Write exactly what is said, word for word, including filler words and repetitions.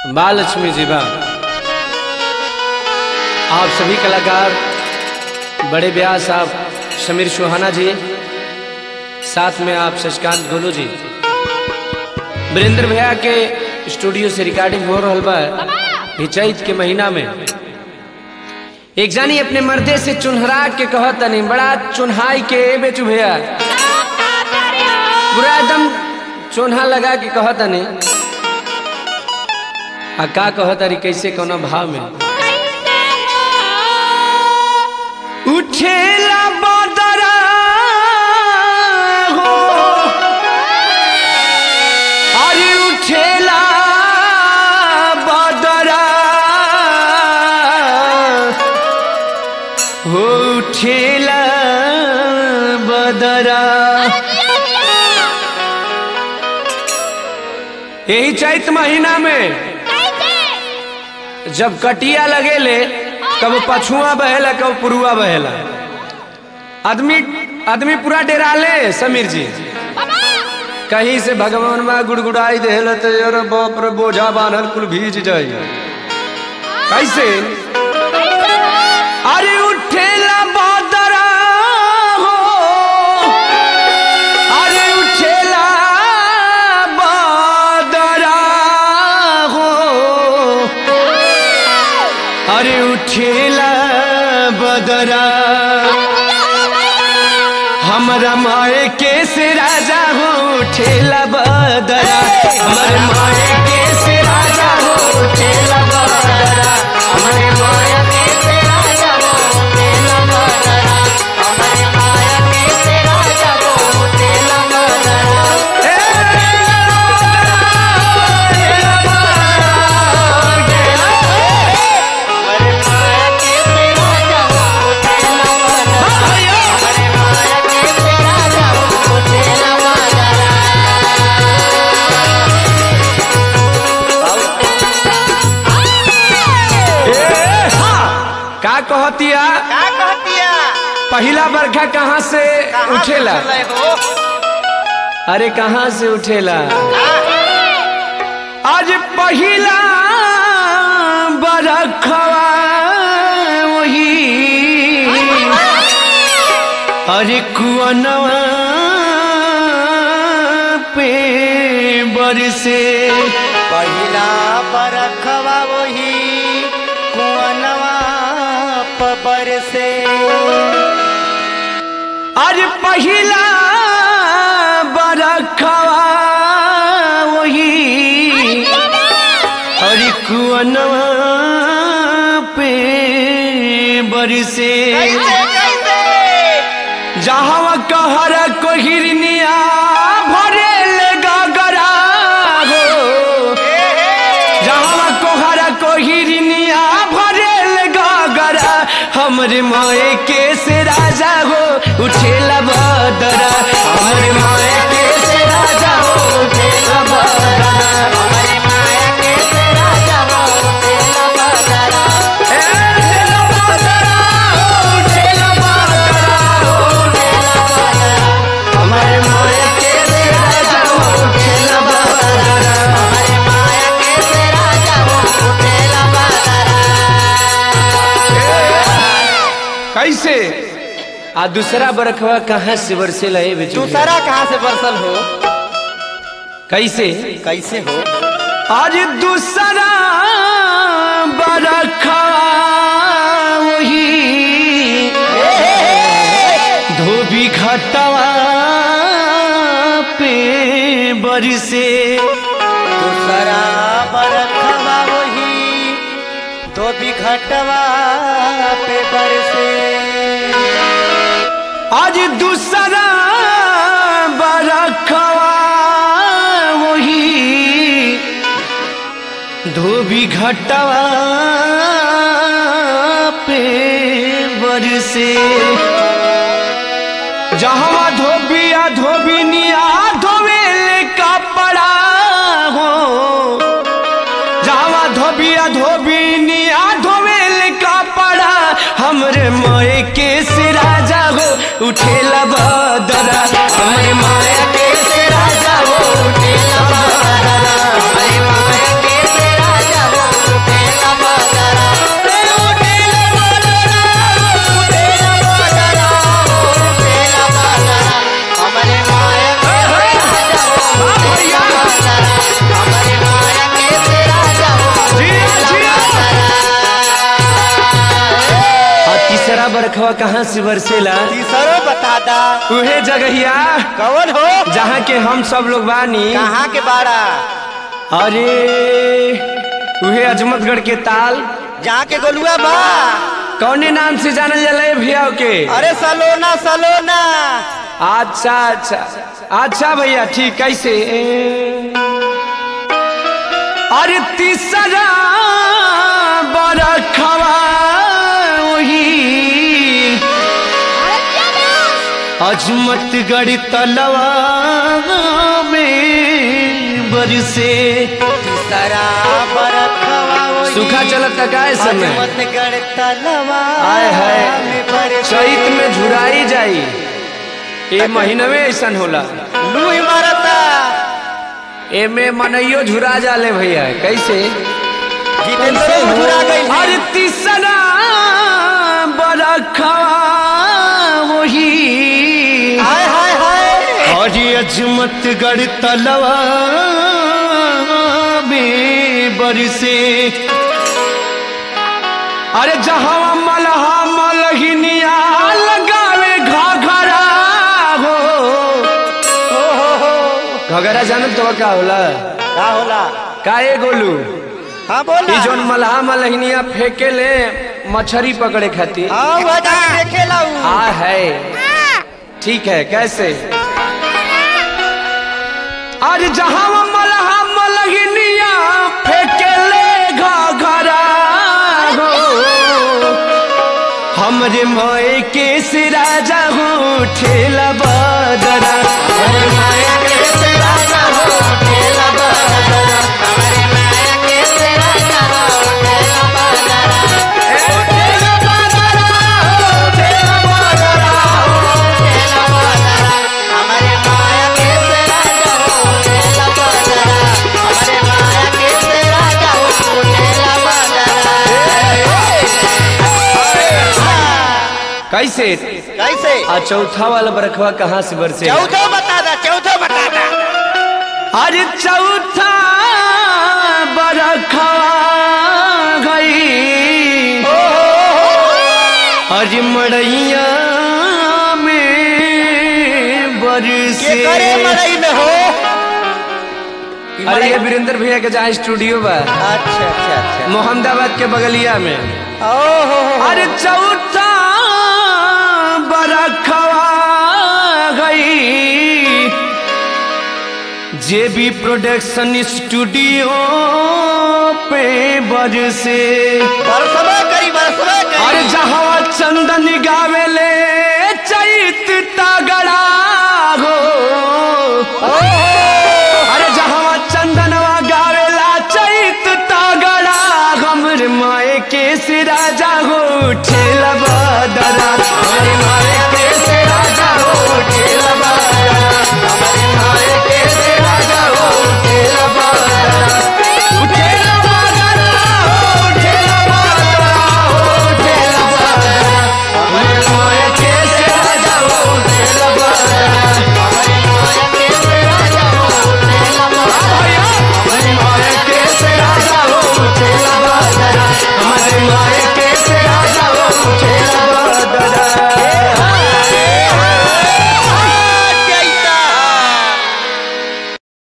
महालक्ष्मी जी बा। आप सभी कलाकार, बड़े ब्याह साहब समीर सुहाना जी, साथ में आप शशिकांत गोलू जी, वीरेंद्र भैया के स्टूडियो से रिकॉर्डिंग हो रहा बा। चैत के महीना में एक जानी अपने मर्दे से चुनहरा के कहता नहीं, बड़ा चुनहाई के बेचू भैया, पूरा एकदम चुनहा लगा के कहता नहीं। आ का कहता रही, कैसे कोनो भाव में उठेला बदरा हो, अरे उठेला बदरा हो, उठेला बदरा। यही चैत महीना में जब कटिया लगेले, कब पछुआ बहेला कब पुरुआ बहेला, आदमी आदमी पूरा डेराले। समीर जी कहीं से भगवान में गुड़गुड़ाई देला तो यार बाप रे बोझा बांधल कुल भीज जाई। कैसे अरे उठेला बदरा हो, अरे उठेला बदरा हो, अरे उठेला बदरा। हमारा माए के से राजा हो, उठेला बदरा। हमारे माए के से राजा हो, उठेला बदरा। हमारे माए के से राजा हो, उठेला बदरा। हमारे माए के से राजा हो, उठेला बदरा। का कहतिया का कहतिया पहला बरखा कहाँ से उठेला? अरे कहाँ से उठेला? आज पहला बरखवा वही, अरे कुआनवा पे बरसे। पहिला बरखवा वही कुआनवा बरसे। आज पहला बरखवा वही, अरे कुआनवा पे बरसे। जहाँ कहर कोहिरनिया भरेल गगरा हो, जहाँ कोहर कोहिरनिया भरेल गगरा। हमरे माए के से राजा हो, उठेला बदरा। हमरे माए के से राजा हो, उठेला बदरा। हमरे माए के से राजा हो, उठेला बदरा। उठेला बदरा हो, उठेला बदरा हो, उठेला बदरा। हमरे माए के से राजा हो, उठेला बदरा। हमरे माए के से राजा हो, उठेला बदरा। कैसे आ दूसरा बरखवा कहाँ से बरसेला? ए बेचू दूसरा कहाँ से बरसल हो? कैसे कैसे हो? आज दूसरा बरखवा वही, धोबी घटवा पे बरसे। दूसरा बरखवा वही तो बिघटवा पे बरसे। आज दूसरा बरखवा वही, धोबी घटवा पे बरसे। जहाँ धोबिया धोबिनिया धोवेल कपड़ा हो, जहाँ धोबिया धोबिनिया धोवेल कपड़ा। हमरे माए के से राजा हो, उठेला बदरा। हमरे माए के से राजा हो, उठेला बदरा। हमरे माए के से राजा बरखवा कहाँ से बरसेला? तीसरो बता दा। उहे जगहिया कौन हो? जहाँ के हम सब लोग बानी। कहाँ के बाड़ा? अरे उहे अजमतगढ़ के ताल। जहाँ के गोलुआ बा। कौने नाम से जानल जाला भैया के? अरे सलोना सलोना। अच्छा अच्छा अच्छा भैया ठीक। कैसे? अरे तीसरा बरखवा वही अजमतगढ़ तलवा में बरसे। तीसरा बरखवा वही सूखा चलता का समय? अजमतगढ़ तलवा आय है में बरसे। चैत में झुराई जाई। ए महीना में ऐसा होला। लूही मारता। एमे मनइयो झुरा जाले भैया। कैसे? जितेंद्र झुरा गई। अरे तीसरा बरखवा वही हाय हाय हाय। अरे अजमतगढ़ तलवा में बरसे। अरे जहाँ मलहा मलहिनिया लगावे घाघरा हो। घगरा जानत तो का होला? का होला? का ए गोलू? हाँ बोला। ई जोन मलहा मलहिनिया फेंके ले मछली पकड़े खातिर। हाँ वो जाके देखेला उ। हाँ है ठीक है। कैसे? अरे जहाँ मलहा मलहिनिया फेंके ले घाघरा हो। हमरे मोए के से राजा हो ठेला बदरा। हमरे मोए के से राजा हो ठेला बदरा। हमरे मोए के से राजा हो ठेला बदरा। ए ठेला बदरा हो ठेला बदरा हो ठेला बदरा। हमरे मोए के से राजा हो ठेला बदरा। हमरे मोए के से राजा हो ठेला बदरा। कैसे? कैसे? आ चौथा वाला बरखवा कहाँ से बरसे? चौथा बता दा। चौथा बता दा। अरे चौथा बरखवा गई अरे मड़ैया में बरसे। के करे मड़ई में हो? अरे ये वीरेंद्र भैया के जहाँ स्टूडियो बा। अच्छा अच्छा अच्छा। मोहम्मदाबाद के बगलिया में। ओहो। अरे चौथा बरखवा गई जेबी प्रोडक्शन स्टूडियो पे बरसे। बरसबा करी बरसबा करी। अरे जहाँ चंदन गावेले चैत तगड़ा